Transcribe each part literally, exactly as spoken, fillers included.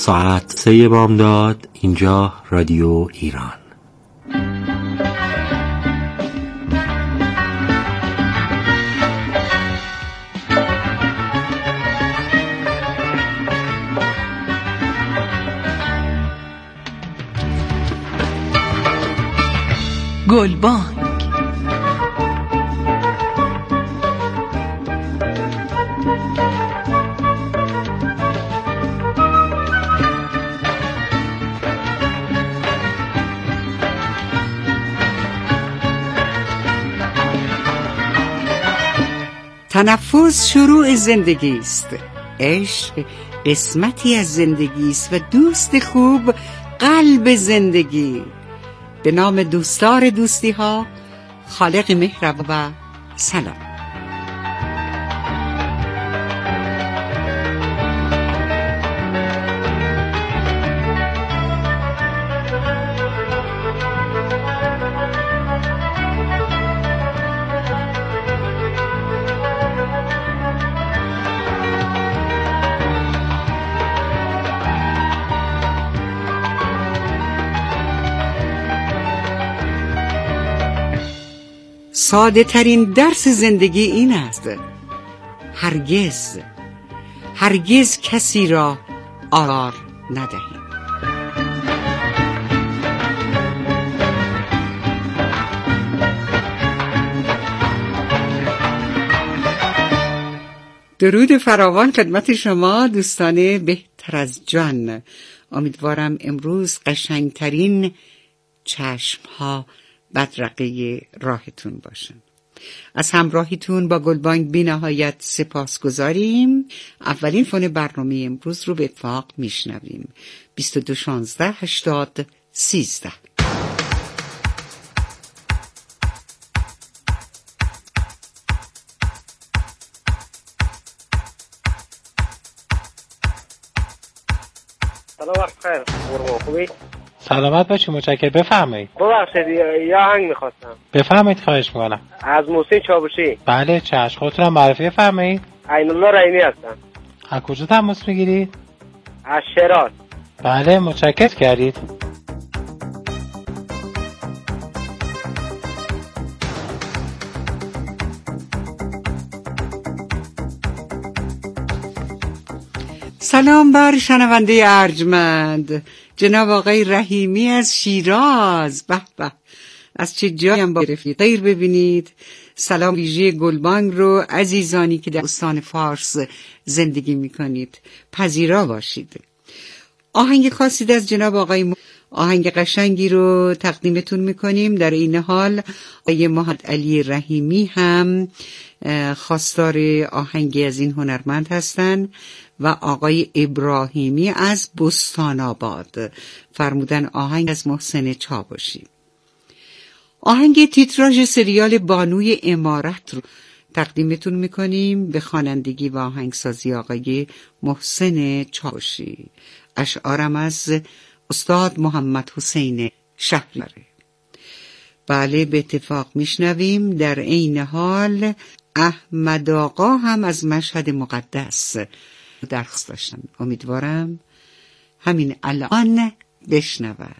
ساعت سه بامداد. اینجا رادیو ایران. گلبانگ. تنفس شروع زندگی است، عشق قسمتی از زندگی است و دوست خوب قلب زندگی. به نام دوستار دوستی ها، خالق مهربان و سلام. ساده ترین درس زندگی این است: هرگز هرگز کسی را آزار ندهید. درود فراوان خدمت شما دوستان بهتر از جان. امیدوارم امروز قشنگترین چشمها بدرقه راهتون باشن. از همراهیتون با گلبانگ بی نهایت سپاس گذاریم. اولین فون برنامه امروز رو به اتفاق میشنویم. بیست و دو شانزده هشتاد سیزده. سلام، وقت خیر. قربان خوبی؟ سلامت باشی، متشکرم. بفرمایید. ببخشید یا آهنگ میخواستم. بفرمایید، خواهش میکنم. از محسن چاوشی. بله چشم، خودتونم معرفی فرمایید. عین الله رحیمی هستم. از کجا تماس میگیرید؟ از شیراز. بله متشکرم کردید. سلام بر شنونده ارجمند، جناب آقای رحیمی از شیراز. به به، از چه جایم با گرفتی غیر ببینید. سلام ویژه گلبانگ رو عزیزانی که در استان فارس زندگی میکنید پذیرا باشید. آهنگ خاصی از جناب آقای م... آهنگ قشنگی رو تقدیمتون میکنیم. در این حال آقای محمد علی رحیمی هم خواستار آهنگی از این هنرمند هستن و آقای ابراهیمی از بستان آباد فرمودن آهنگ از محسن چاوشی. آهنگ تیتراژ سریال بانوی امارت رو تقدیمتون میکنیم به خوانندگی و آهنگسازی آقای محسن چاوشی. اشعارم از استاد محمد حسین شهریاره. بله به اتفاق میشنویم. در عین حال احمد آقا هم از مشهد مقدس درخواست داشتم. امیدوارم همین الان بشنود.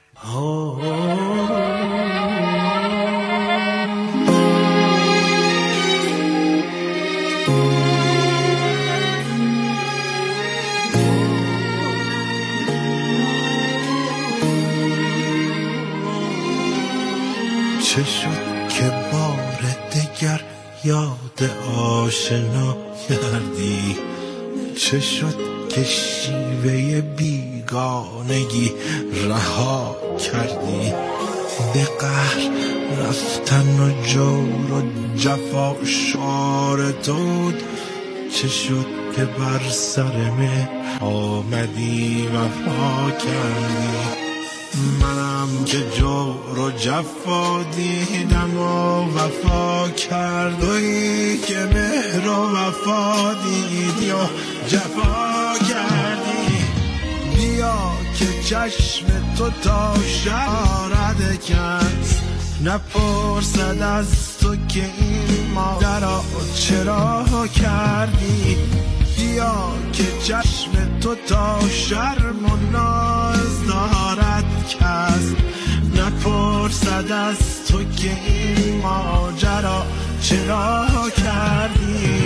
چه شد که بار دگر یاد آشنا کردی؟ چه شد که شیوه بیگانگی رها کردی؟ به قهر رفتن و جور و جفا شعار تو. چه شد که بر سر مهر آمدی وفا کردی؟ منم که جور و جفا دیدم و وفا کردی، که مهر و وفا دیدی و جفا کردی. بیا که چشم تو تا شارد کس نپرسد از تو که این ماجرا چرا کردی. بیا که چشم تو تا شرم و ناز دارد کس نپرسد از تو که این ماجرا چرا کردی.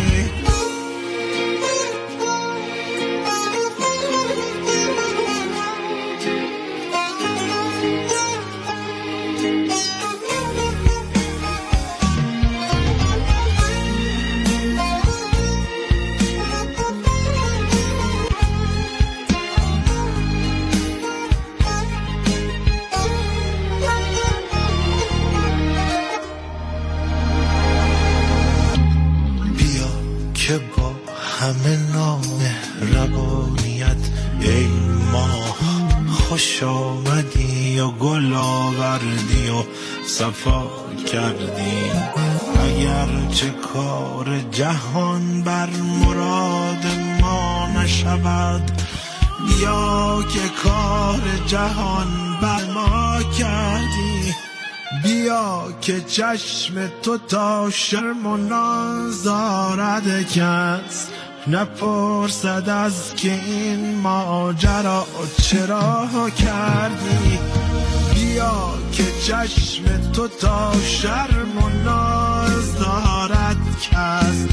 که با همه نامهربانیت ای ماه خوش آمدی و گل آوردی و صفا کردی. اگر چه کار جهان بر مراد ما نشود بیا که کار جهان بر ما کردی. بیا که چشم تو تا شرم و ناز دارد کس نپرسد از که این ماجرا چرا کردی. بیا که چشم تو تا شرم و ناز دارد کس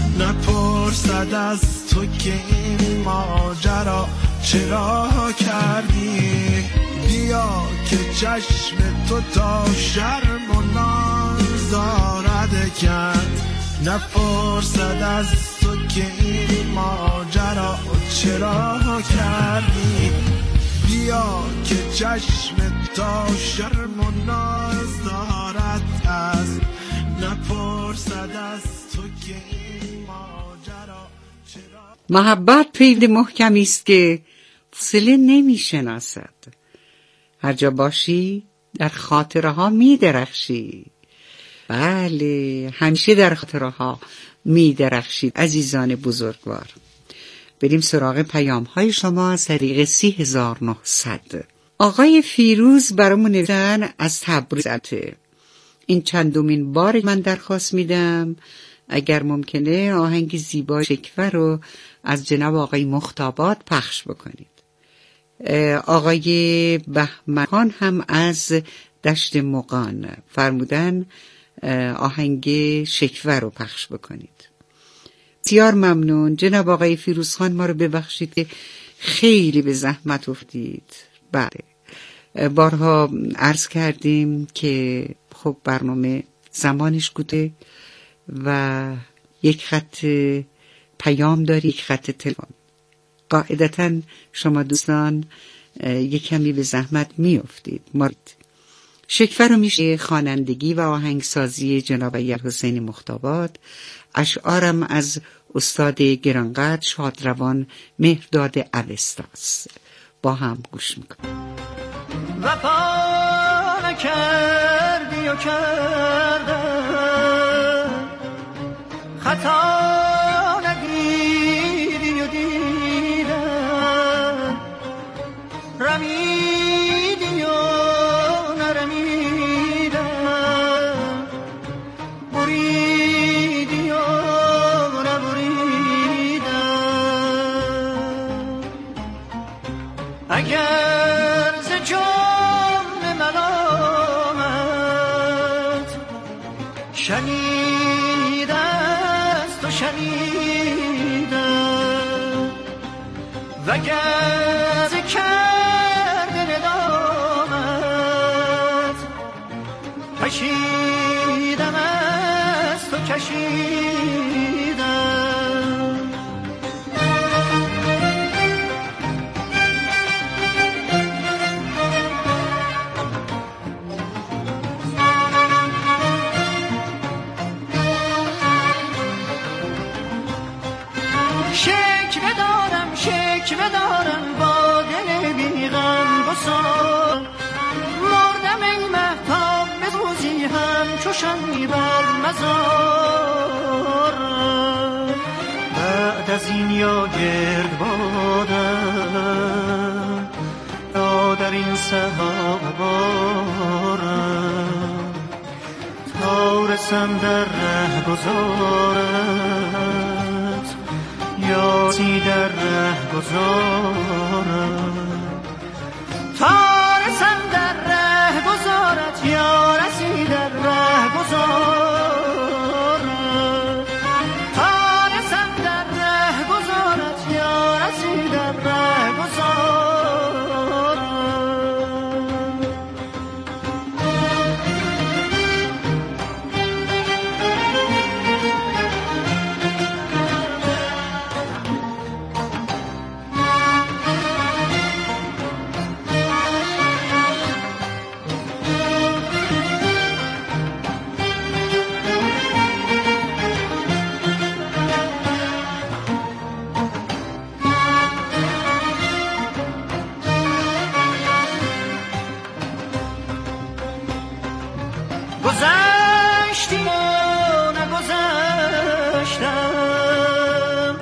نپرسد از تو که این ماجرا چرا کردی. بیا که چشم تو تا شرم و ناز دارد کرد نپرسد از تو که این ماجرا چرا کردی. بیا که چشم تا شرم و ناز دارد از نپرسد از تو که این ماجرا چرا. محبت پیوند محکمی است که فاصله نمی شناسد. هر جا باشی در خاطره ها می درخشی. بله همیشه در خاطره ها می درخشید. عزیزان بزرگوار، بریم سراغ پیام های شما از طریق سی هزار و نهصد. آقای فیروز برامون نوشتن از تبریز. این چندمین بار من درخواست میدم اگر ممکنه آهنگ زیبای شکوه رو از جناب آقای مختابات پخش بکنید. آقای بهمن هم از دشت مقان فرمودن آهنگ شکوه رو پخش بکنید. بسیار ممنون جناب آقای فیروزخان، ما رو ببخشید که خیلی به زحمت افتید. بله بارها عرض کردیم که خب برنامه زمانش کوته و یک خط پیام داری، یک خط تلفن. قاعدتاً شما دوستان یک کمی به زحمت می افتید. ما شکوه رو میشه خوانندگی و آهنگسازی جناب حسین مختابات. اشعارم از استاد گرانقدر شادروان مهرداد اوستاست. با هم گوش میکنیم. وفا نکردی و کرده خطا ندیدی و دیده رمیدی و نرمیده بریدی و نبریده اگر ز جام ملامت شنیده است و شنیده وگر ز کرده ندامت کشیدم است و کشیدم شکوه دارم شکوه دارم با دل بیغم بسار مردم ای مهتاب بسوزی هم چو شمعی بر مزار بعد از این یا گرد بادم یا در این سحاب بارم تا رسم در ره گذارت یا رسی در ره گذارم تا رسم در ره گذارت یا رسی در ره گذارم تا رسم در ره گذارت یا رسی در ره گذارم گذشتی و نگذشتم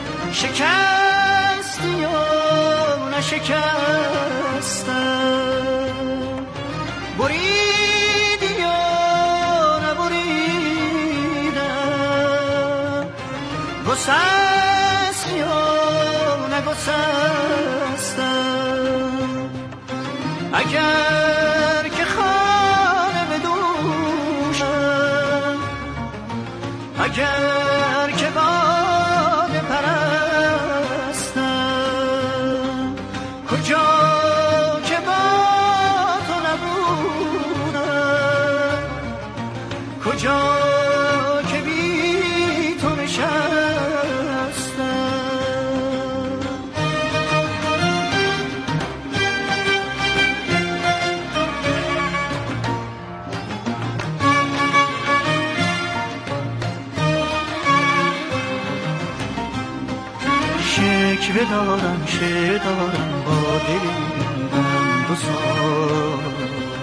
شکستی و نشکستم بریدی و نبریدم گسستی و نگسستم اگر که اگر که باد پرستم کجا که با تو نبودم کجا که بی تو نشستم شکوه دارم شه دارم با دلم بسارم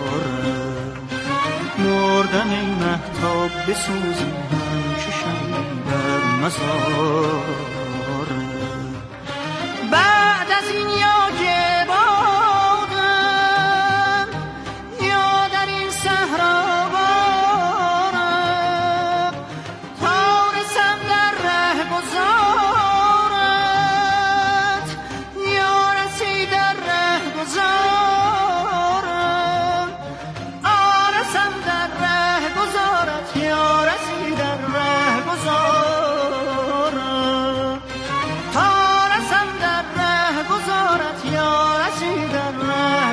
مردم ای مهتاب بسوزم همچو شمع بر مزارم بعد از این یا که بادم یا در این صحرا بارم تا رسم در ره گذارم آرسم در ره گذارت یا رسی در ره گذارم تا رسم در ره گذارت یا رسی در ره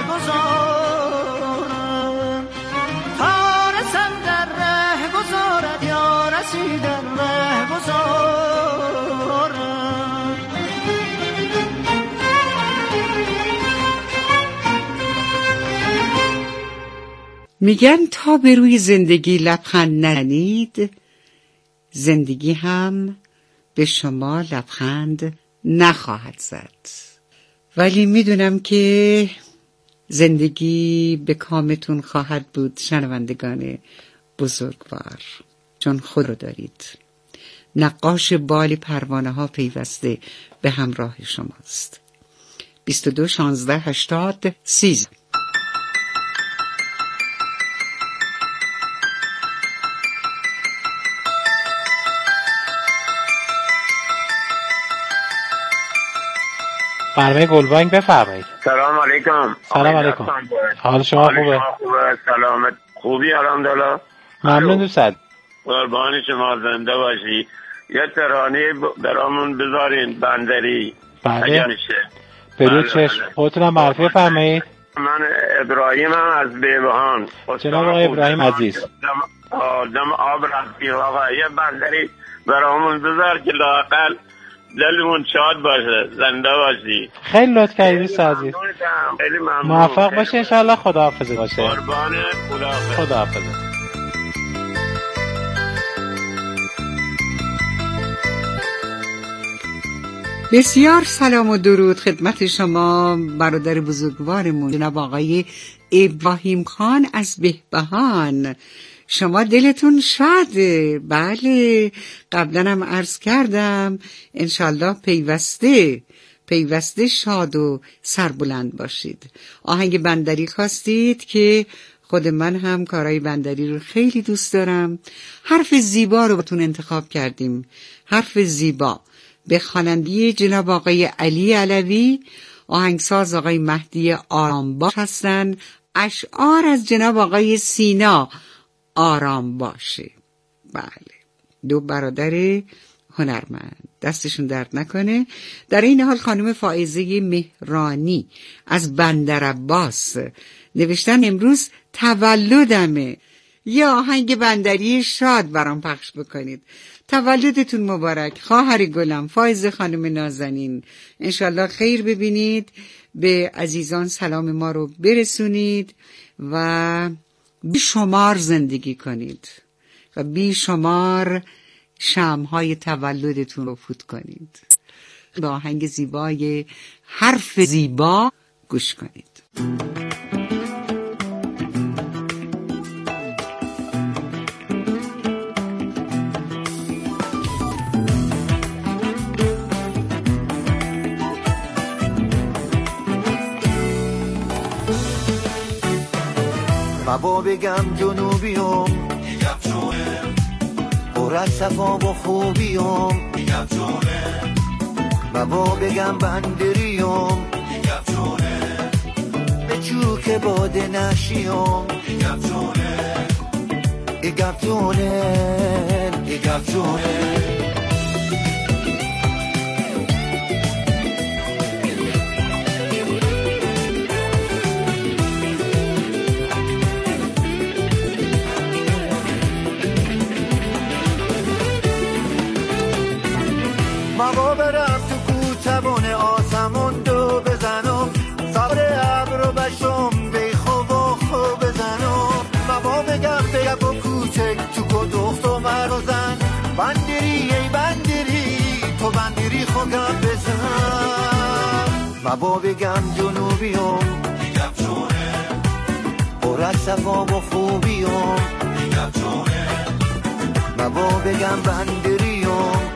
گذارم تا رسم در ره گذارت یا رسی در ره گذارم میگن تا به روی زندگی لبخند نزنید زندگی هم به شما لبخند نخواهد زد. ولی میدونم که زندگی به کامتون خواهد بود شنوندگان بزرگوار، چون خود رو دارید. نقاش بال پروانه ها پیوسته به همراه شماست. بیست و دو شانزده هشتاد سیزده. برنامه گلبانگ بفرمایید. سلام علیکم. سلام علیکم. حال شما خوبه؟ خوبه. سلامت. خوبی الحمدلله. ممنون دوستت. قربان شما زنده باشی. یه ترانه برامون بذارین بندری. بله. بدون چشم. خودتونم معرفی فرمایید. من ابراهیمم از بیبهان. جناب آقای ابراهیم عزیز. دم آب رفتی آقا یه بندری برامون بذار که لااقل دلمون شاد باشه، زنده باشی. خیلی لطف کردید دوست عزیز. خیلی ممنون. موفق باشه ان شاء الله. خداحافظ باشه. قربان خداحافظ. خداحافظ. بسیار سلام و درود خدمت شما برادر بزرگوارمون جناب آقای ابراهیم خان از بهبهان. شما دلتون شاده. بله قبلا هم عرض کردم انشالله پیوسته پیوسته شاد و سربلند باشید. آهنگ بندری خواستید که خود من هم کارهای بندری رو خیلی دوست دارم. حرف زیبا رو باتون انتخاب کردیم. حرف زیبا به خوانندگی جناب آقای علی علوی، آهنگساز آقای مهدی آرامباش هستند. اشعار از جناب آقای سینا آرامباشه. بله، دو برادر هنرمند، دستشون درد نکنه. در این حال خانم فائزه مهرانی از بندر عباس نوشتن امروز تولدمه، یه آهنگ بندری شاد برام پخش بکنید. تولدتون مبارک خواهر گلم فائزه خانم نازنین، انشالله خیر ببینید، به عزیزان سلام ما رو برسونید و بی شمار زندگی کنید و بی شمار شمع‌های تولدتون رو فوت کنید. با آهنگ زیبای حرف زیبا گوش کنید. مبا بگم جنوبیام میگم جونه، پر از صفا و خوبیام میگم جونه. مبا بگم بندریام میگم جونه، به چوک باده نشیام میگم جونه. میگم جونه میگم جونه. مبا برم تو کوتوان آسمون دو بزنم، سوار ابر و بشم بیخو و خو بزنم. مبا بگم بگم و کوچک تو کدوخت و مرزن، بندری ای بندری تو بندری خو گم بزن. مبا بگم جنوبیام میگم جونه، پر از صفا و خوبیام میگم جونه. مبا بگم بندریام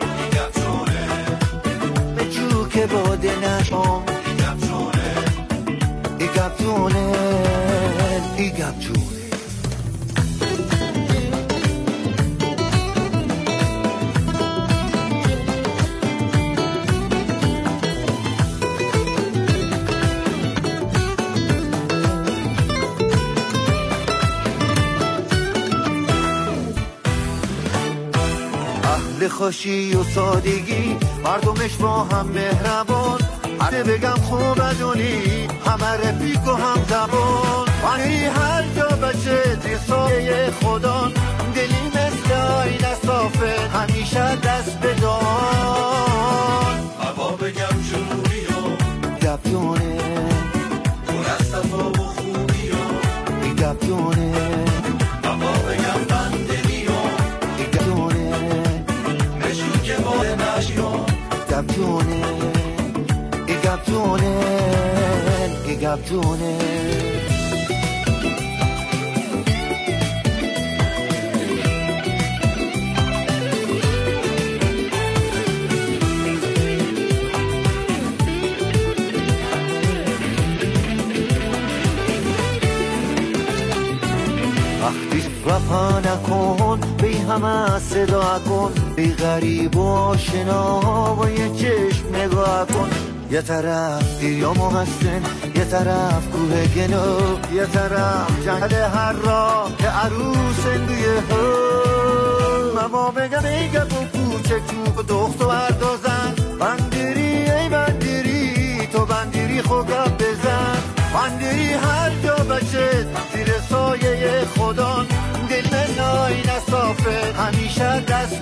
که باده نشم ایگم جونه، ایگم جونه ایگم جونه. اهل خوشی و سادگی، مردمش با هم مهربان، هر بگم خوب ادونی همه رفیق و هم زبان. ولی هر جا بچه زیر سایه خدا، دلی مثل آینه صافه همیشه دست بدان. مبا بگم جنوبیام گپ جونه، پر از صفا و خوبیام گپ جونه. مبا بگم بندریام گپ جونه، بشون که باده نشیام گپ جونه گپ جونه گپ جونه. وقتی وفا نکن بی همه صدا کن، بی غریب و آشنا و یه چشم نگاه کن. یه طرف دیریا هستن، یه طرف کوه گنو، یه طرف جنگل هر راه که عروس اندویه ها. مما بگم ایگه با کوچک تو دخت و اردازن، بندری ای بندری تو بندری خوگم بزن. بندری هر جا بچه زیر سایه خدا، دل من آینه صافه همیشه دست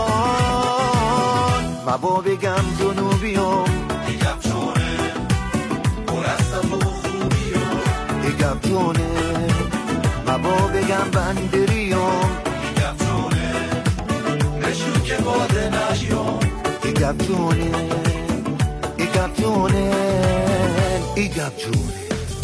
بدان. مبا بگم جنوبیام میگم جونه، پر از صفا و خوبیام میگم جونه. مبا بگم بندریام میگم جونه، بشون که باده نشیام میگم جونه میگم جونه میگم جونه.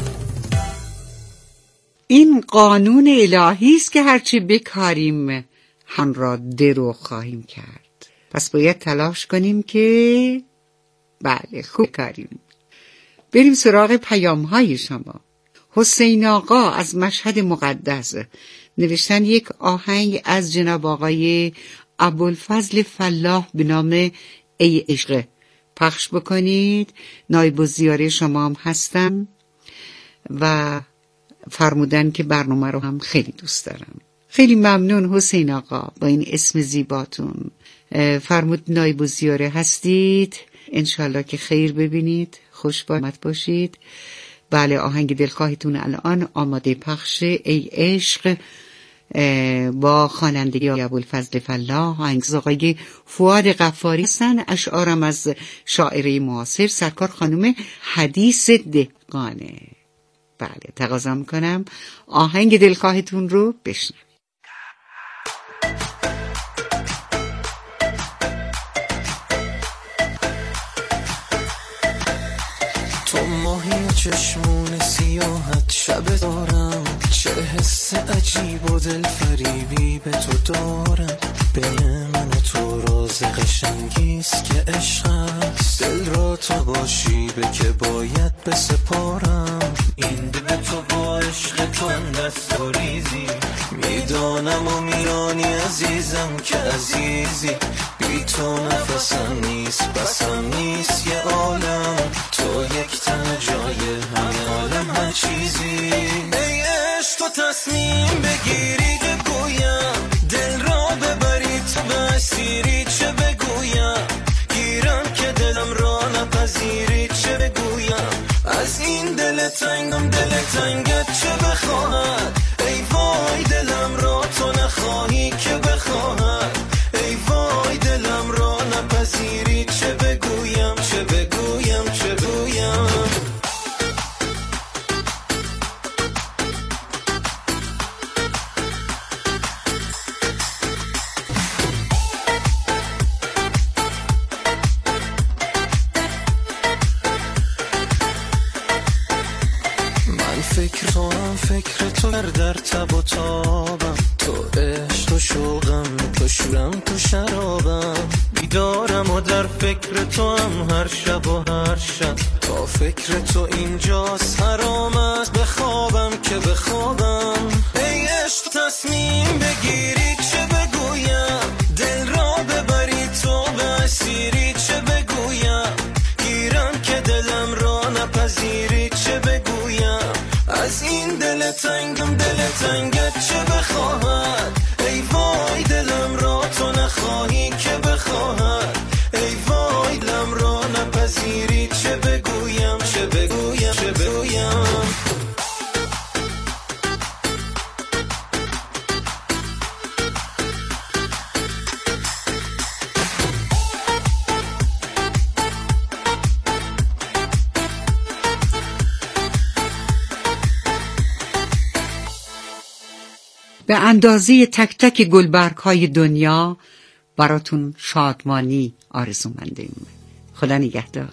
این قانون الهی است که هرچی بکاریم هم را درو خواهیم کرد. پس باید تلاش کنیم که بله خوب کاریم. بریم سراغ پیام های شما. حسین آقا از مشهد مقدس نوشتن یک آهنگ از جناب آقای ابوالفضل فلاح به نام ای عشق پخش بکنید. نایب الزیاره شما هم هستم و فرمودن که برنامه رو هم خیلی دوست دارم. خیلی ممنون حسین آقا با این اسم زیباتون. فرمود نایب الزیاره هستید، انشالله که خیر ببینید، خوش بامت باشید. بله، آهنگ دلخواهتون الان آماده پخش، ای عشق، با خوانندگی ابوالفضل فلاح، آهنگساز آقای فؤاد غفاری هستن. اشعارم از شاعره معاصر سرکار خانم حدیث دهقانه. بله، تقاضا میکنم آهنگ دلخواهتون رو بشنوید. تو ماهی چشمون سیاحت شب دارم، چه حس عجیب و دل فریبی به تو دارم. بین من و تو راز قشنگیست که عشق است، دل را تو باشی به که باید بسپارم. این دل تو با عشق تو اندست و ریزی، میدانم و میانی عزیزم که عزیزی. بی تو نفسم نیست، بسم نیست یه عالم، تو یک تن جای همه عالم هر چیزی. ای عشق تو تصمیم بگیری بگویم، دل را ببری تو به اسیری، چه بگویم گیرم که دلم را نپذیری، چه بگویم از این دل تنگم دل تنگت چه بخواهد. ای وای دلم را تو نخواهی که بخواهد، ای وای دلم را نپذیری، چه بگویم چه بگویم چه بگویم. فکر تو هم فکر تو در تب و تابم، تو عشق تو شوقم تو شورم تو شرابم. بیدارم و در فکر تو هم هر شب و هر شب، تا فکر تو اینجاست حرام است بخوابم که بخوابم. ای عشق تصمیم بگیری چه بگویم، دل را ببری تو به اسیری، چه بگویم گیرم که دلم را نپذیری، چه بگویم از این دل تنگم دل تنگت چه بخواهد. ای وای دلم را تو نخواهی که بخواهد، ای وای دلم را نپذیری، چه بگویم چه بگویم چه بگویم. به اندازه تک تک گلبرگ های دنیا براتون شادمانی آرزومندیم. خدا نگهدار.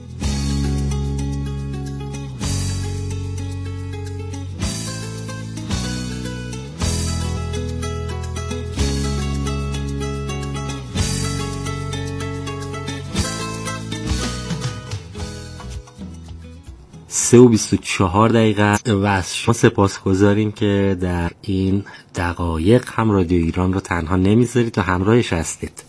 سه و بیست و چهار دقیقه و از شما سپاس گذاریم که در این دقایق هم رادیو ایران رو تنها نمیذارید و همراهش هستید.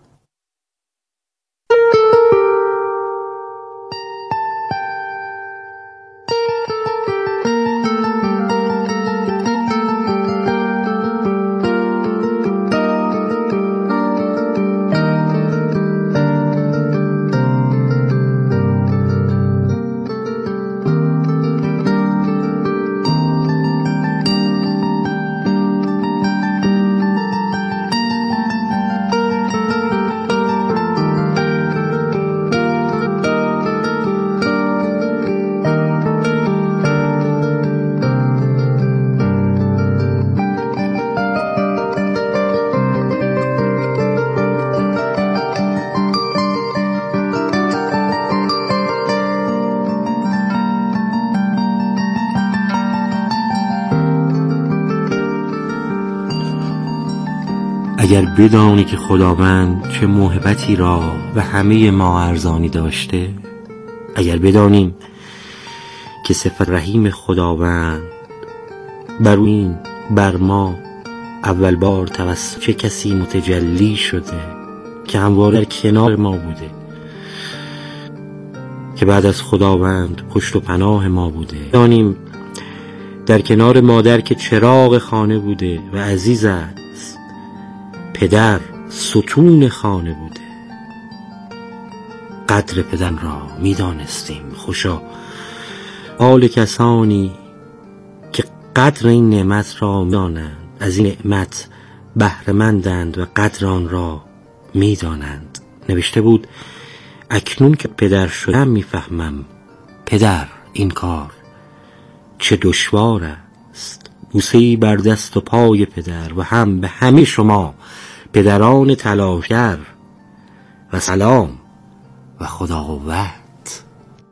اگر بدانی که خداوند چه موهبتی را به همه ما ارزانی داشته، اگر بدانیم که صفت رحیم خداوند بر این بر ما اول بار توسط چه کسی متجلی شده که همواره در کنار ما بوده، که بعد از خداوند پشت و پناه ما بوده. دانیم در کنار مادر که چراغ خانه بوده و عزیز است، پدر ستون خانه بوده. قدر پدر را می دانستیم. خوشا حال کسانی که قدر این نعمت را می دانند، از این نعمت بهره‌مندند و قدر آن را می دانند. نوشته بود اکنون که پدر شدم می فهمم پدر این کار چه دشوار است. بوسه‌ای بر دست و پای پدر و هم به همه شما پدران تلاشگر و سلام و خدا قوت.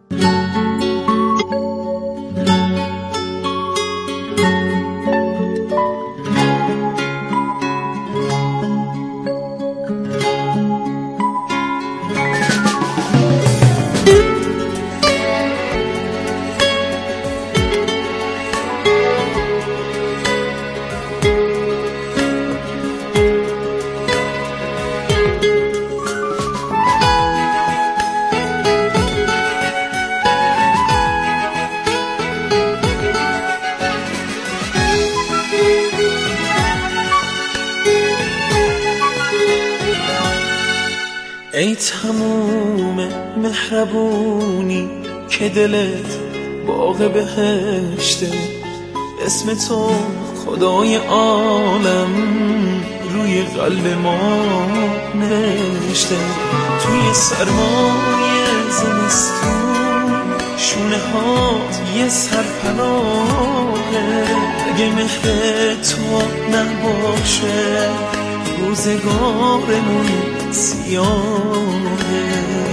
ای تموم مهربونی که دلت باغ بهشته، اسم تو خدای عالم روی قلب ما نوشته. توی سرمای زمستون شونه هات یه سرپناهه، اگه مهر تو نباشه روزگارمون سیاهه.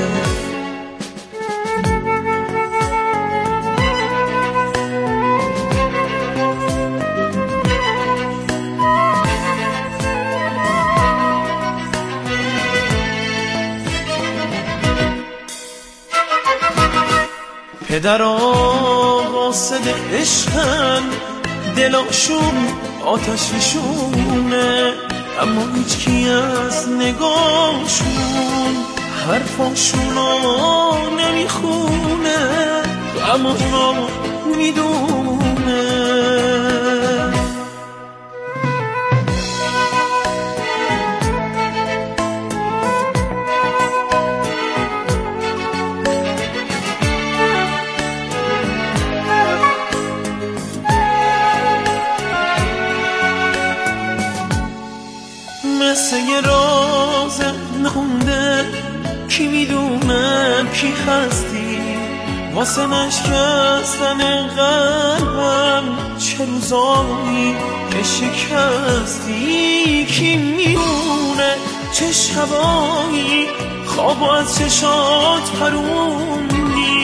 پدرها قاصد عشقن، دلاشون آتششونه، اما هیچ کی از نگاهشون حرفاشونو نمیخونه، اما اونو میدونه. مثل یه راز نخونده، کی میدونه کی هستی، واسه نشکستن قلبم چه روزایی که شکستی. کی میدونه چه شبایی خواب از چشات پرون